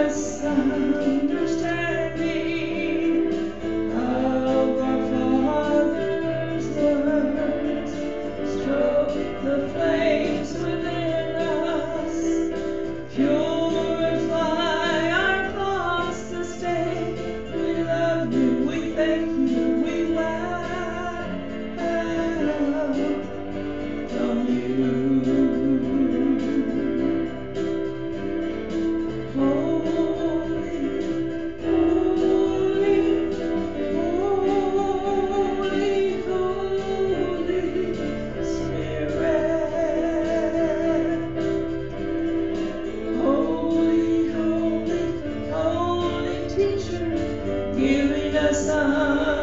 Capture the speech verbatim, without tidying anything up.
us understanding of our Father's words. Stroke the flames within us, purify our thoughts this day. We love you, we thank you, we welcome you. Holy, holy, holy, Holy Spirit. Holy, holy, holy teacher, giving us